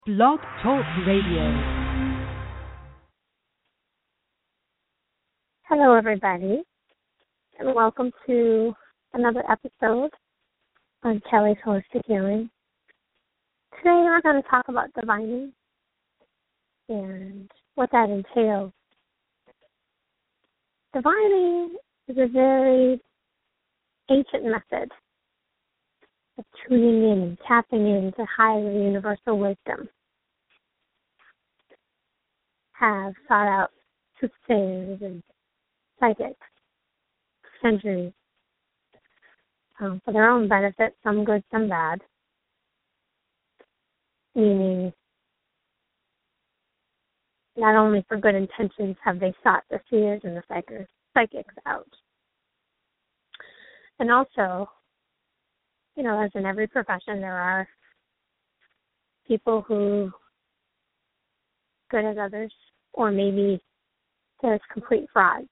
Blog Talk Radio. Hello, everybody, and welcome to another episode on Kelly's Holistic Healing. Today, we're going to talk about divining and what that entails. Divining is a very ancient method of tuning in and tapping into higher universal wisdom. Have sought out soothsayers and psychics for centuries for their own benefit, some good, some bad, meaning not only for good intentions have they sought the seers and the psychics out. And also, as in every profession, there are people who good as others, or maybe there's complete frauds.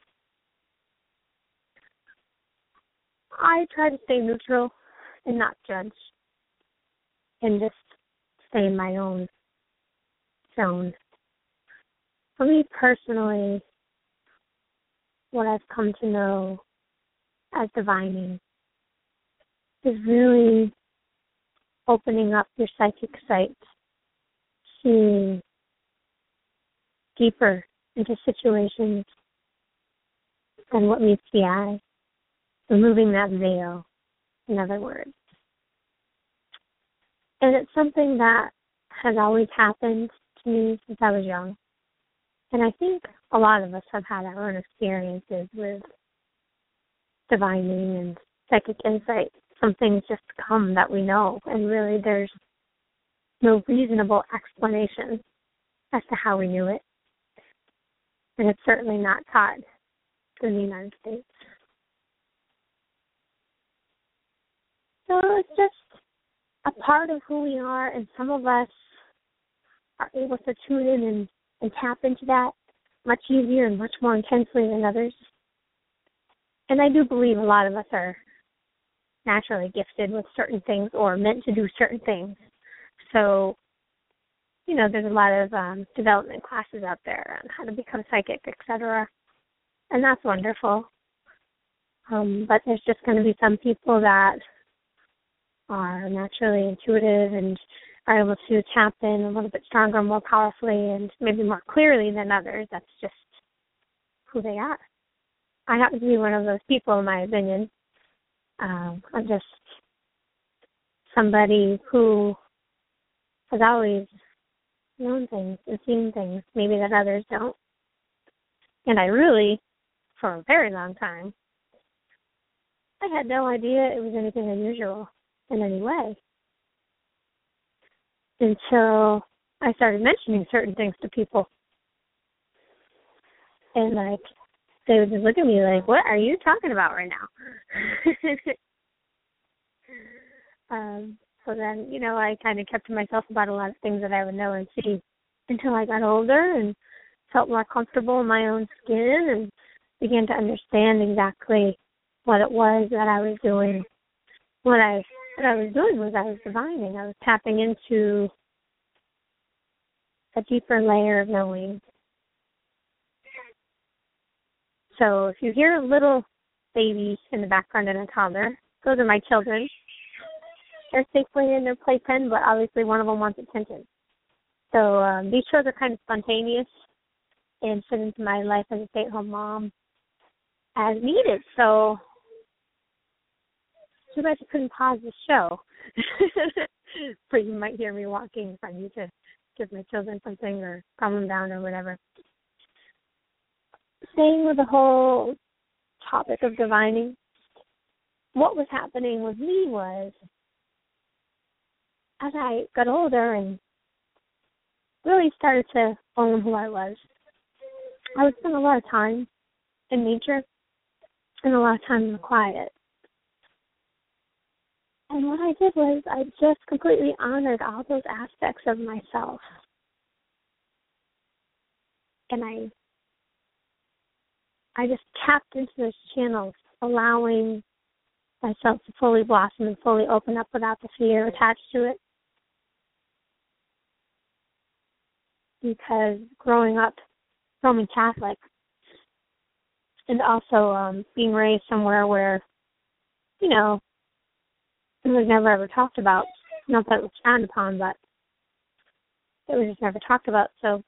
I try to stay neutral and not judge and just stay in my own zone. For me personally, what I've come to know as divining is really opening up your psychic sight, seeing deeper into situations than what meets the eye, removing that veil, in other words. And it's something that has always happened to me since I was young. And I think a lot of us have had our own experiences with divining and psychic insight. Some things just come that we know, and really there's no reasonable explanation as to how we knew it. And it's certainly not taught in the United States. So it's just a part of who we are, and some of us are able to tune in and tap into that much easier and much more intensely than others. And I do believe a lot of us are naturally gifted with certain things or meant to do certain things. So, there's a lot of development classes out there on how to become psychic, etc. And that's wonderful. But there's just going to be some people that are naturally intuitive and are able to tap in a little bit stronger, more powerfully, and maybe more clearly than others. That's just who they are. I happen to be one of those people, in my opinion. I'm just somebody who has always known things and seen things, maybe that others don't. And I really, for a very long time, I had no idea it was anything unusual in any way until I started mentioning certain things to people. And, they would just look at me like, what are you talking about right now? So then, I kind of kept to myself about a lot of things that I would know and see until I got older and felt more comfortable in my own skin and began to understand exactly what it was that I was doing. What I was doing was I was divining. I was tapping into a deeper layer of knowing. So if you hear a little baby in the background and a toddler, those are my children. They're safely in their playpen, but obviously one of them wants attention. So these shows are kind of spontaneous and fit into my life as a stay-at-home mom as needed. So too bad you couldn't pause the show. But you might hear me walking if I need to give my children something or calm them down or whatever. Staying with the whole topic of divining, what was happening with me was, as I got older and really started to own who I was, I would spend a lot of time in nature and a lot of time in the quiet. And what I did was I just completely honored all those aspects of myself. And I just tapped into those channels, allowing myself to fully blossom and fully open up without the fear attached to it. because growing up Roman Catholic and also being raised somewhere where, it was never ever talked about. Not that it was frowned upon, but it was just never talked about. So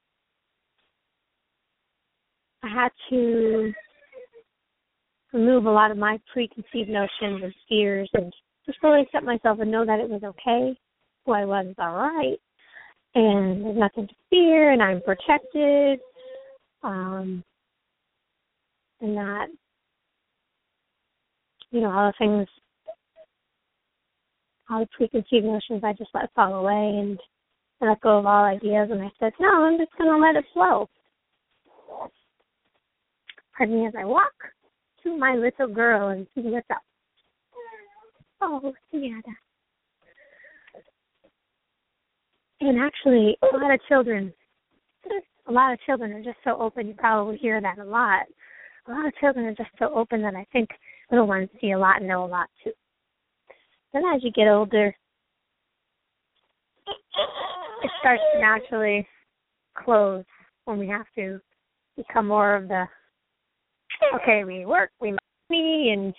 I had to remove a lot of my preconceived notions and fears and just really accept myself and know that it was okay. Who I was is all right. And there's nothing to fear, and I'm protected. And that, all the preconceived notions I just let fall away and let go of all ideas. And I said, no, I'm just going to let it flow. Pardon me as I walk to my little girl and see what's up. Oh, yeah. And actually, a lot of children are just so open. You probably hear that a lot. A lot of children are just so open that I think little ones see a lot and know a lot too. Then as you get older, it starts to naturally close when we have to become more of the, okay, we work, we make money, and,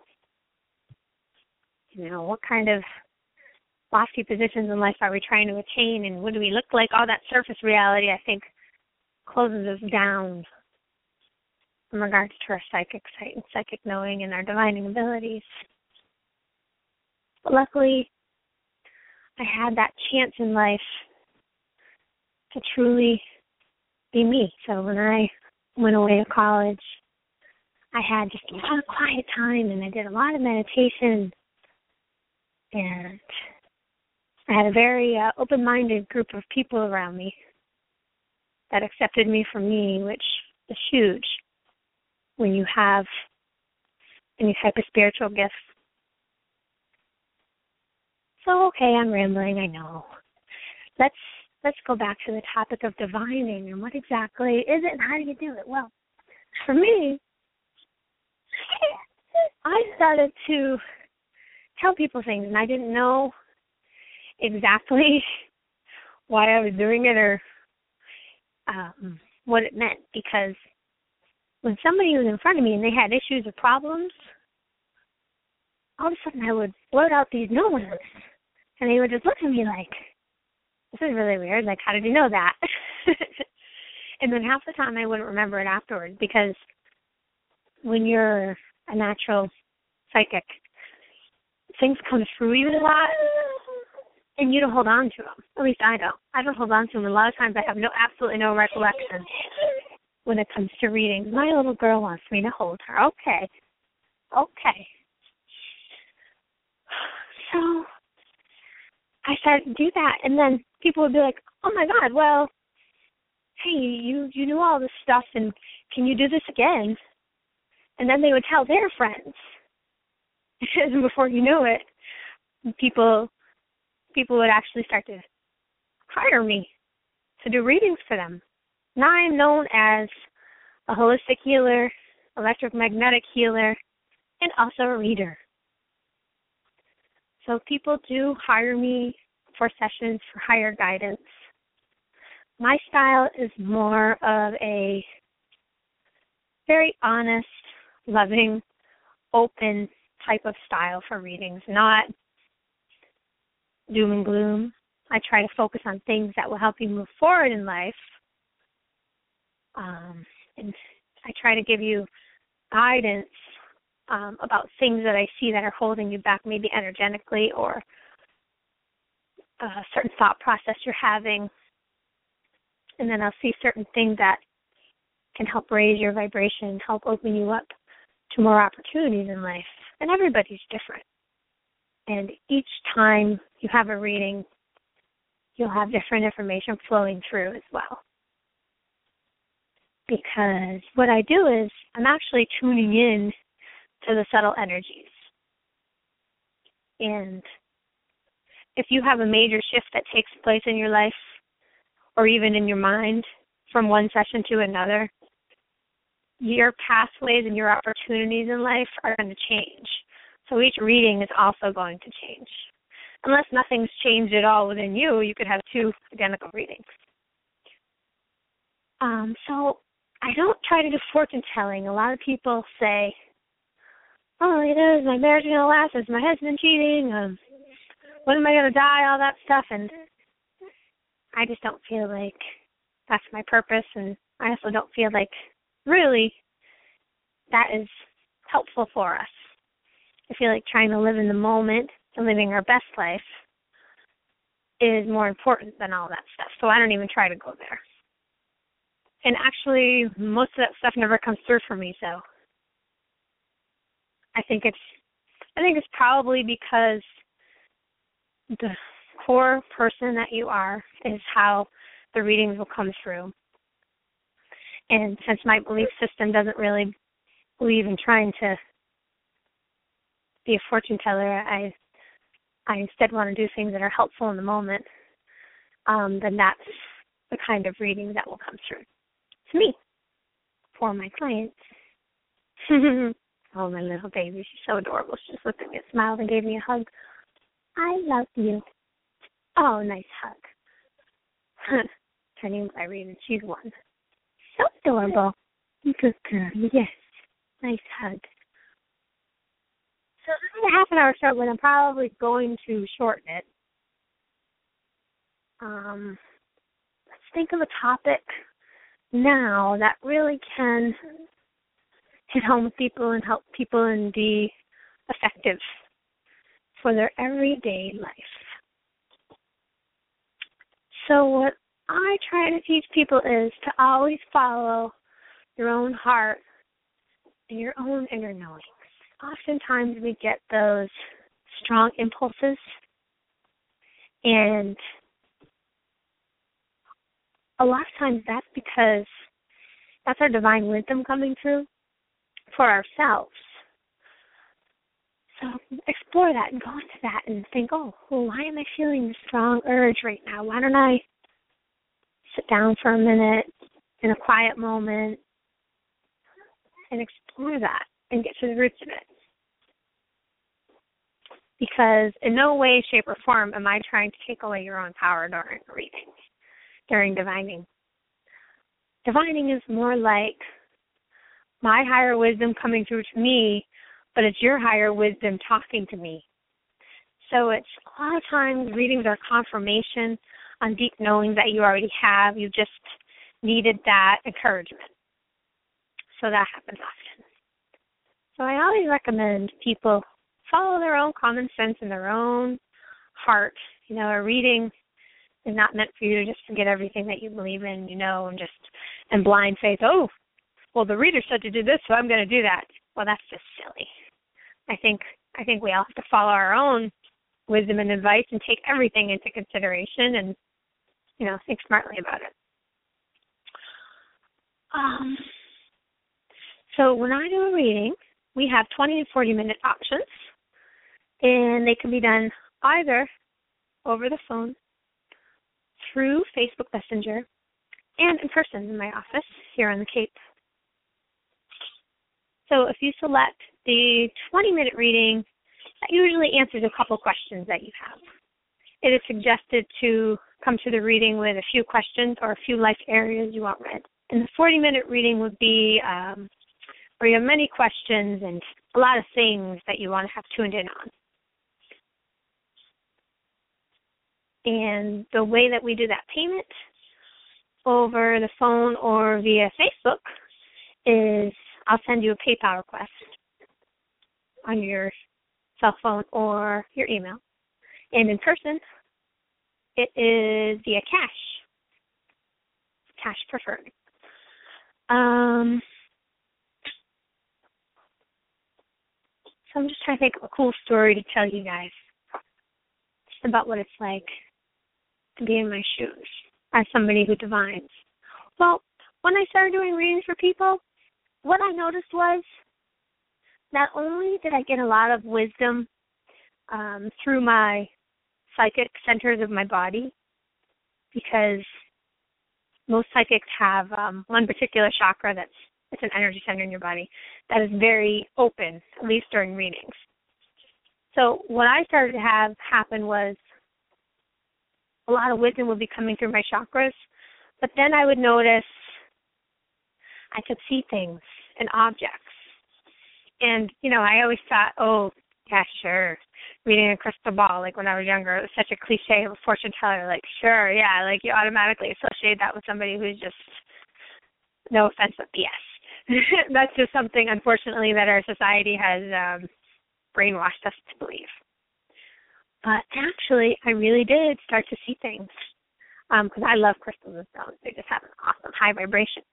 what kind of lofty positions in life are we trying to attain, and what do we look like? All that surface reality, I think, closes us down in regards to our psychic sight and psychic knowing and our divining abilities. But luckily, I had that chance in life to truly be me. So when I went away to college, I had just a lot of quiet time, and I did a lot of meditation, and I had a very open-minded group of people around me that accepted me for me, which is huge when you have any type of spiritual gift. So, okay, I'm rambling, I know. Let's go back to the topic of divining and what exactly is it and how do you do it? Well, for me, I started to tell people things, and I didn't know exactly why I was doing it or what it meant, because when somebody was in front of me and they had issues or problems, all of a sudden I would blurt out these new ones, and they would just look at me like, this is really weird, like, how did you know that? And then half the time I wouldn't remember it afterwards, because when you're a natural psychic, things come through you a lot, and you don't hold on to them. At least I don't. I don't hold on to them. A lot of times I have absolutely no recollection when it comes to reading. My little girl wants me to hold her. Okay. So I started to do that, and then people would be like, oh, my God, well, hey, you knew all this stuff, and can you do this again? And then they would tell their friends. And before you knew it, people would actually start to hire me to do readings for them. Now I'm known as a holistic healer, electromagnetic healer, and also a reader. So people do hire me for sessions for higher guidance. My style is more of a very honest, loving, open type of style for readings, not doom and gloom. I try to focus on things that will help you move forward in life. And I try to give you guidance about things that I see that are holding you back, maybe energetically, or a certain thought process you're having. And then I'll see certain things that can help raise your vibration, help open you up to more opportunities in life. And everybody's different. And each time you have a reading, you'll have different information flowing through as well. Because what I do is I'm actually tuning in to the subtle energies. And if you have a major shift that takes place in your life, or even in your mind, from one session to another, your pathways and your opportunities in life are going to change. So each reading is also going to change. Unless nothing's changed at all within you, you could have two identical readings. So I don't try to do fortune telling. A lot of people say, "Oh, is my marriage going to last? Is my husband cheating? When am I going to die?" All that stuff. And I just don't feel like that's my purpose. And I also don't feel like really that is helpful for us. I feel like trying to live in the moment and living our best life is more important than all that stuff. So I don't even try to go there. And actually, most of that stuff never comes through for me. So I think it's probably because the core person that you are is how the readings will come through. And since my belief system doesn't really believe in trying to be a fortune teller, I instead want to do things that are helpful in the moment, then that's the kind of reading that will come through to me for my clients. Oh, my little baby. She's so adorable. She just looked at me and smiled and gave me a hug. I love you. Oh, nice hug. Her name's Irene, and she's 1. So adorable. Good girl. Yes. Nice hug. So this is a half an hour short, but I'm probably going to shorten it. Let's think of a topic now that really can hit home with people and help people and be effective for their everyday life. So what I try to teach people is to always follow your own heart and your own inner knowings. Oftentimes we get those strong impulses, and a lot of times that's because that's our divine wisdom coming through for ourselves. So explore that and go into that and think, oh, well, why am I feeling this strong urge right now? Why don't I sit down for a minute in a quiet moment and explore that and get to the roots of it? Because in no way, shape, or form am I trying to take away your own power during reading, during divining. Divining is more like my higher wisdom coming through to me, but it's your higher wisdom talking to me. So it's a lot of times readings are confirmation on deep knowing that you already have. You just needed that encouragement. So that happens often. So I always recommend people follow their own common sense and their own heart. You know, a reading is not meant for you to just forget everything that you believe in, you know, and just in blind faith, oh, well, the reader said to do this, so I'm going to do that. Well, that's just silly. I think we all have to follow our own wisdom and advice and take everything into consideration and, you know, think smartly about it. So when I do a reading, we have 20 to 40-minute options, and they can be done either over the phone, through Facebook Messenger, and in person in my office here on the Cape. So if you select the 20-minute reading, that usually answers a couple questions that you have. It is suggested to come to the reading with a few questions or a few life areas you want read. And the 40-minute reading would be where you have many questions and a lot of things that you want to have tuned in on. And the way that we do that payment over the phone or via Facebook is I'll send you a PayPal request on your cell phone or your email. And in person, it is via cash preferred. So I'm just trying to think of a cool story to tell you guys just about what it's like to be in my shoes as somebody who divines. Well, when I started doing readings for people, what I noticed was not only did I get a lot of wisdom through my psychic centers of my body, because most psychics have one particular chakra it's an energy center in your body that is very open, at least during readings. So what I started to have happen was a lot of wisdom would be coming through my chakras, but then I would notice I could see things and objects. And, I always thought, oh, yeah, sure, reading a crystal ball, like when I was younger, it was such a cliche of a fortune teller, like, sure, yeah, like you automatically associate that with somebody who's just, no offense, but BS. That's just something, unfortunately, that our society has brainwashed us to believe. But actually, I really did start to see things because I love crystals and stones. They just have an awesome high vibration.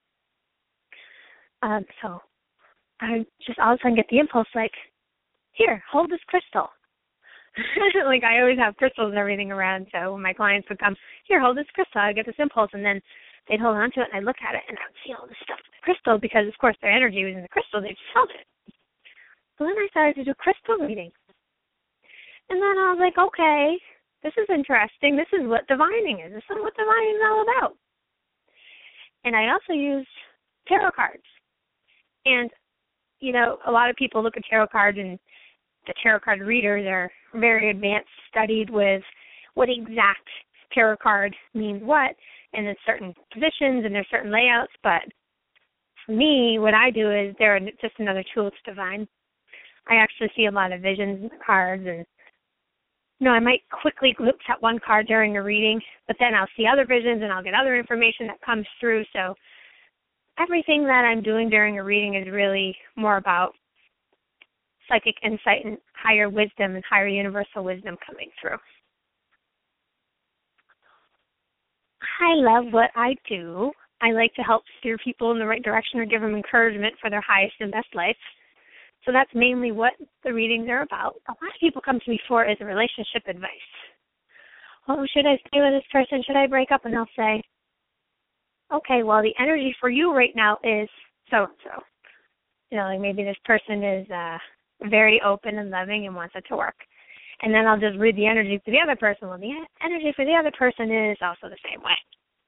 So I just all of a sudden get the impulse like, here, hold this crystal. Like I always have crystals and everything around, so when my clients would come, here, hold this crystal, I get this impulse, and then they'd hold on to it, and I'd look at it, and I would see all this stuff in the crystal because, of course, their energy was in the crystal. They just held it. So then I started to do crystal reading. And then I was like, okay, this is interesting. This is what divining is. This is what divining is all about. And I also use tarot cards. And, a lot of people look at tarot cards, and the tarot card readers are very advanced, studied with what exact tarot card means what, and in certain positions and there's certain layouts. But for me, what I do is they're just another tool to divine. I actually see a lot of visions in the cards, and I might quickly glimpse at one card during a reading, but then I'll see other visions and I'll get other information that comes through. So everything that I'm doing during a reading is really more about psychic insight and higher wisdom and higher universal wisdom coming through. I love what I do. I like to help steer people in the right direction or give them encouragement for their highest and best life. So that's mainly what the readings are about. A lot of people come to me for is relationship advice. Oh, should I stay with this person? Should I break up? And I'll say, okay, well, the energy for you right now is so-and-so. Like maybe this person is very open and loving and wants it to work. And then I'll just read the energy for the other person. Well, the energy for the other person is also the same way.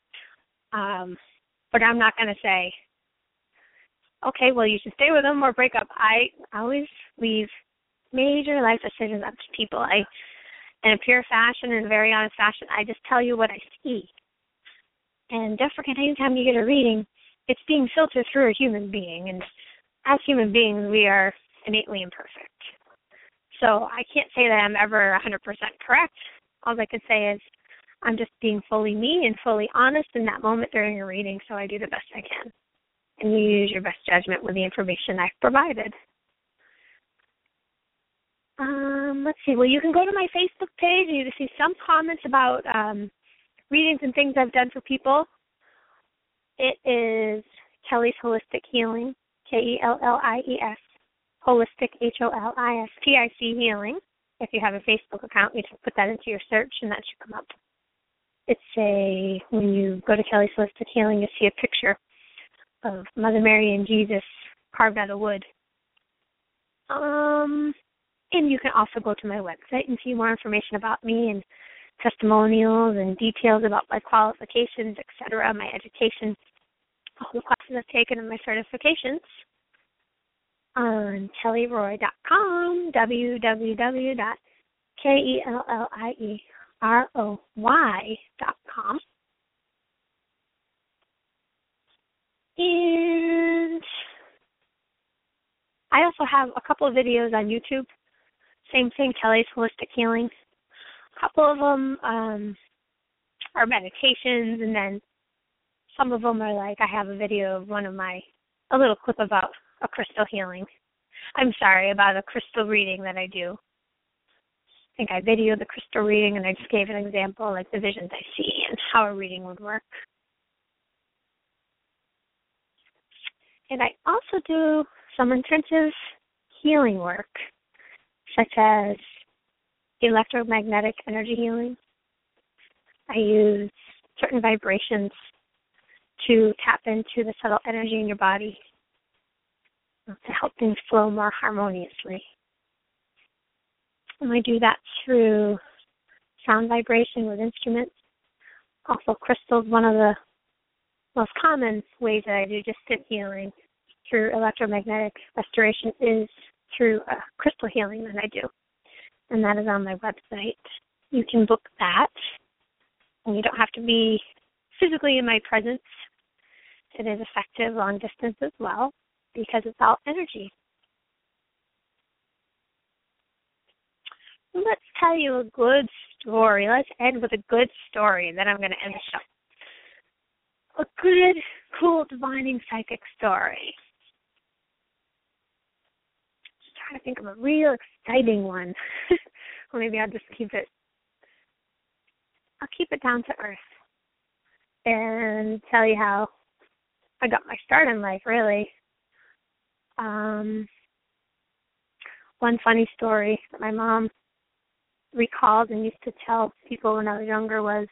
But I'm not going to say, okay, well, you should stay with them or break up. I always leave major life decisions up to people. In a pure fashion, in a very honest fashion, I just tell you what I see. And don't forget, anytime you get a reading, it's being filtered through a human being. And as human beings, we are innately imperfect. So I can't say that I'm ever 100% correct. All I can say is I'm just being fully me and fully honest in that moment during a reading, so I do the best I can. And you use your best judgment with the information I've provided. Let's see. Well, you can go to my Facebook page and you can see some comments about readings and things I've done for people. It is Kelly's Holistic Healing, Kellies, Holistic, HOLISTIC Healing. If you have a Facebook account, you can put that into your search and that should come up. When you go to Kelly's Holistic Healing, you see a picture of Mother Mary and Jesus carved out of wood. And you can also go to my website and see more information about me and testimonials and details about my qualifications, etc., my education, all the classes I've taken and my certifications on KellyRoy.com, www.KelliRoy.com. And I also have a couple of videos on YouTube. Same thing, Kelly's Holistic Healing. A couple of them are meditations, and then some of them are like I have a video of a little clip about a crystal healing. About a crystal reading that I do. I think I videoed the crystal reading, and I just gave an example, like the visions I see and how a reading would work. And I also do some intensive healing work, such as electromagnetic energy healing. I use certain vibrations to tap into the subtle energy in your body to help things flow more harmoniously. And I do that through sound vibration with instruments. Also, crystals, one of the most common ways that I do distant healing through electromagnetic restoration is through crystal healing that I do. And that is on my website. You can book that. And you don't have to be physically in my presence it is effective long distance as well because it's all energy. Let's tell you a good story. Let's end with a good story, and then I'm going to end the show. A good, cool, divining psychic story. Just trying to think of a real exciting one. Or maybe I'll just keep it down to earth and tell you how I got my start in life, really. One funny story that my mom recalled and used to tell people when I was younger was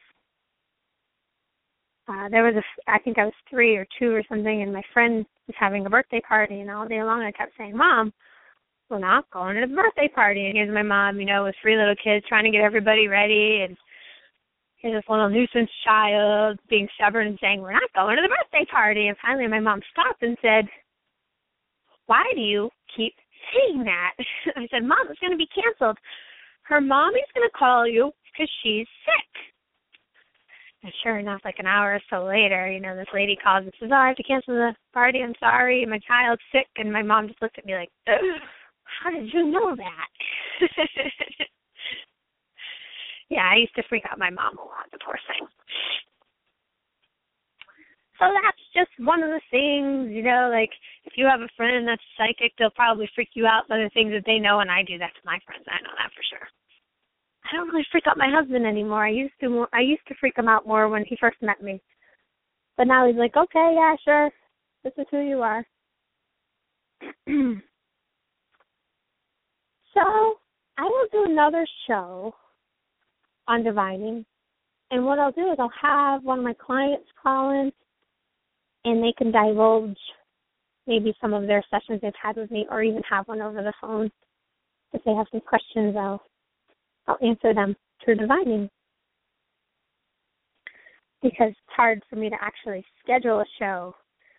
I think I was 3 or 2 or something, and my friend was having a birthday party, and all day long I kept saying, "Mom, we're not going to the birthday party." And here's my mom, with 3 little kids trying to get everybody ready, and here's this little nuisance child being stubborn and saying, "We're not going to the birthday party." And finally my mom stopped and said, "Why do you keep saying that?" I said, "Mom, it's going to be canceled. Her mommy's going to call you because she's sick." And sure enough, like an hour or so later, this lady calls and says, "Oh, I have to cancel the party. I'm sorry. My child's sick." And my mom just looked at me like, "How did you know that?" Yeah, I used to freak out my mom a lot, the poor thing. So that's just one of the things, like if you have a friend that's psychic, they'll probably freak you out by the things that they know, and I do that to my friends. I know that for sure. I don't really freak out my husband anymore. I used to freak him out more when he first met me. But now he's like, "Okay, yeah, sure. This is who you are." So I will do another show on divining. And what I'll do is I'll have one of my clients call in, and they can divulge maybe some of their sessions they've had with me, or even have one over the phone. If they have some questions, I'll answer them through divining. Because it's hard for me to actually schedule a show,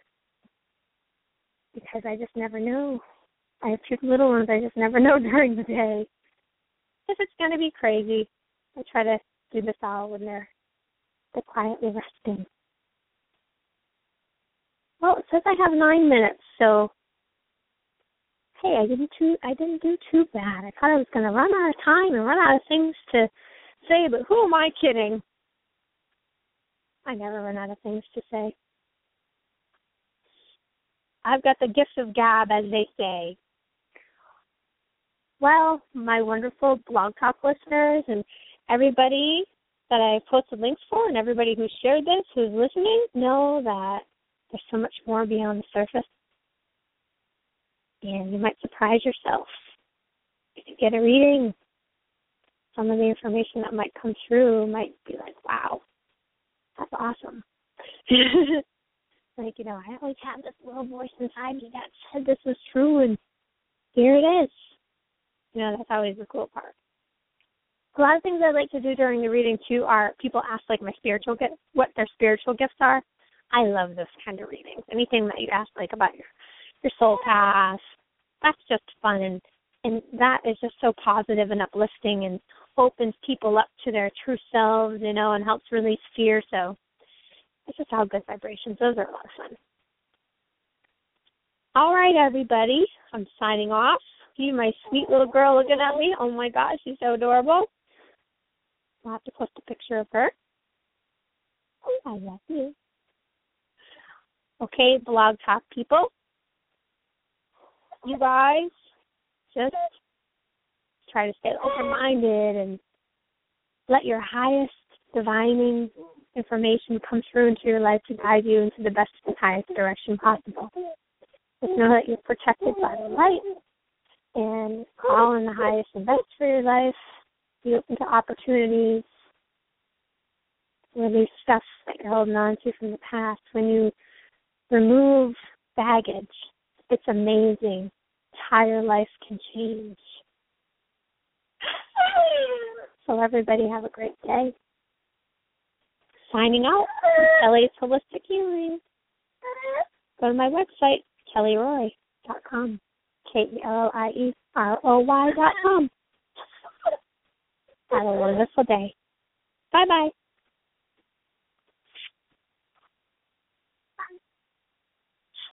because I just never know. I have 2 little ones. I just never know during the day if it's going to be crazy. I try to do this all when they're quietly resting. Well, it says I have 9 minutes, so hey, I didn't do too bad. I thought I was going to run out of time and run out of things to say, but who am I kidding? I never run out of things to say. I've got the gift of gab, as they say. Well, my wonderful Blog Talk listeners and everybody that I posted links for, and everybody who shared this, who's listening, know that there's so much more beyond the surface. And you might surprise yourself. If you get a reading, some of the information that might come through might be like, wow, that's awesome. Like, I always had this little voice inside me that said this was true, and here it is. That's always the cool part. A lot of things I like to do during the reading, too, are people ask, like, my spiritual gift, what their spiritual gifts are. I love this kind of readings. Anything that you ask, like, about your soul path, that's just fun. And that is just so positive and uplifting and opens people up to their true selves, and helps release fear. So it's just all good vibrations. Those are a lot of fun. All right, everybody. I'm signing off. You, my sweet little girl looking at me. Oh, my gosh, she's so adorable. I'll have to post a picture of her. Oh, I love you. Okay, Blog Talk people. You guys just try to stay open-minded and let your highest divining information come through into your life to guide you into the best and highest direction possible. Just know that you're protected by the light, and call in the highest and best for your life. Be open to opportunities. Release stuff that you're holding on to from the past. When you remove baggage, it's amazing how your life can change. So everybody have a great day. Signing out, Kelly's Holistic Healing. Go to my website, kellyroy.com. KELLIEROY.com. Have a wonderful day. Bye-bye.